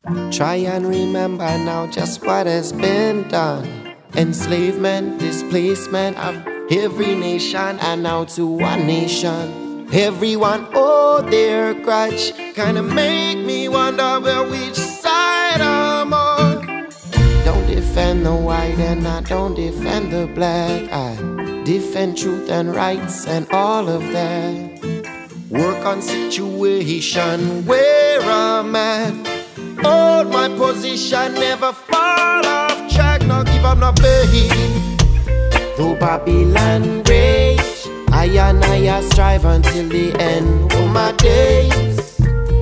Try and remember now just what has been done. Enslavement, displacement of every nation, and now to one nation. Everyone owe their grudge, kinda make me wonder which side I'm on. Don't defend the white and I don't defend the black. I defend truth and rights and all of that. Work on situation where I'm at. Hold my position, never fall off track. Not give up, not faith. Though Babylon rage, I strive until the end of my days.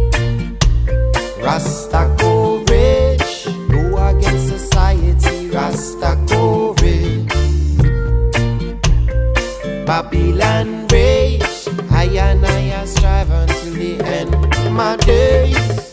Rasta courage, go against society. Rasta courage. Babylon rage, I strive until the end of my days.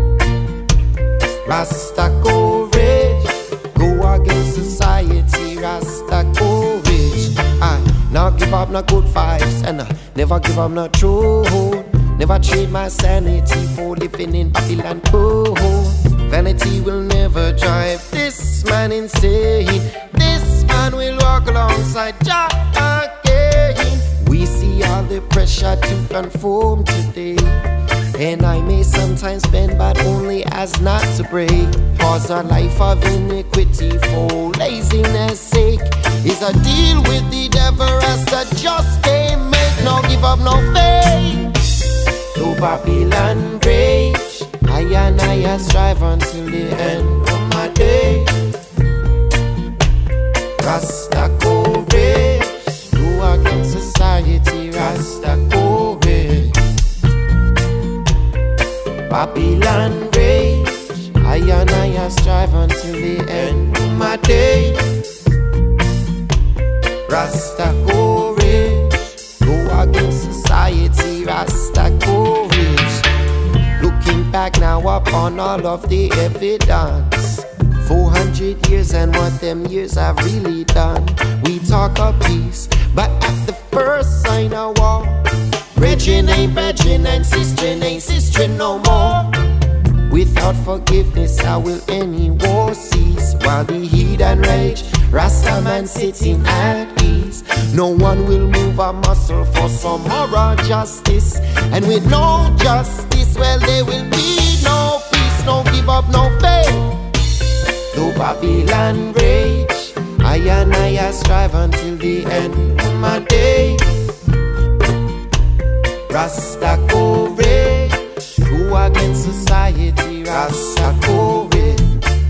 Rasta courage, go against society. Rasta courage. I not give up no good vibes, and I never give up no truth. Never trade my sanity for living in Babylon cold. Vanity will never drive this man insane. This man will walk alongside Jah again. We see all the pressure to conform today, and I may sometimes bend, but only as not to break. Cause a life of iniquity for laziness sake is a deal with the devil. Rasta just can't make. No give up, no faith. Though Babylon rage, I strive until the end of my day. Rasta courage, go against society. Rasta courage. Babylon rage, I strive until the end of my day. Rasta courage, go against society. Rasta courage. Looking back now upon all of the evidence, 400 years and what them years have really done. We talk of peace, but at the first sign of war, brethren ain't brethren and sister ain't sister no more. Without forgiveness, how will any war cease? While the heathen rage, Rasta man sitting at ease. No one will move a muscle for some moral justice, and with no justice, well, there will be no peace. No give up, no faith. Though Babylon rage, I strive until the end of my day. Rasta courage, go against society. Rasta courage.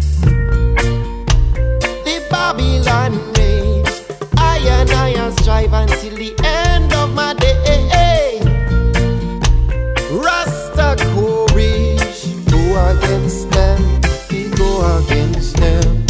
The Babylon rage, I strive until the end of my day. Rasta courage, go against them. We go against them.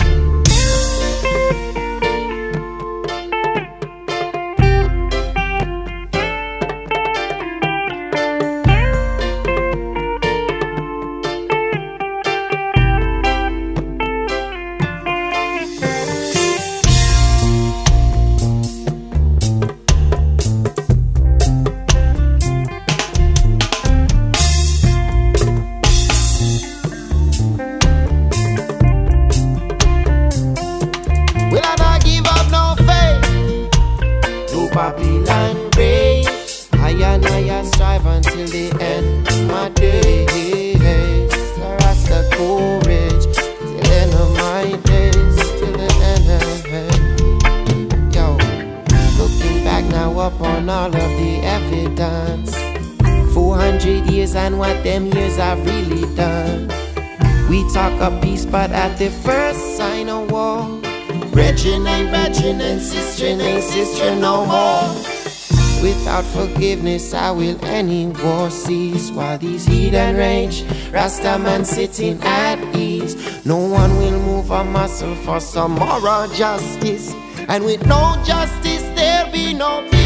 Babylon rage, I strive until the end of my days. Rasta courage, till the end of my days, till the end of. Yo, looking back now upon all of the evidence, 400 years and what them years have really done. We talk of peace, but at the first sign of war, brethren ain't brethren and sister ain't sister no more. Without forgiveness, how will any war cease? While these heathen rage, Rasta man sitting at ease. No one will move a muscle for some moral justice, and with no justice there'll be no peace.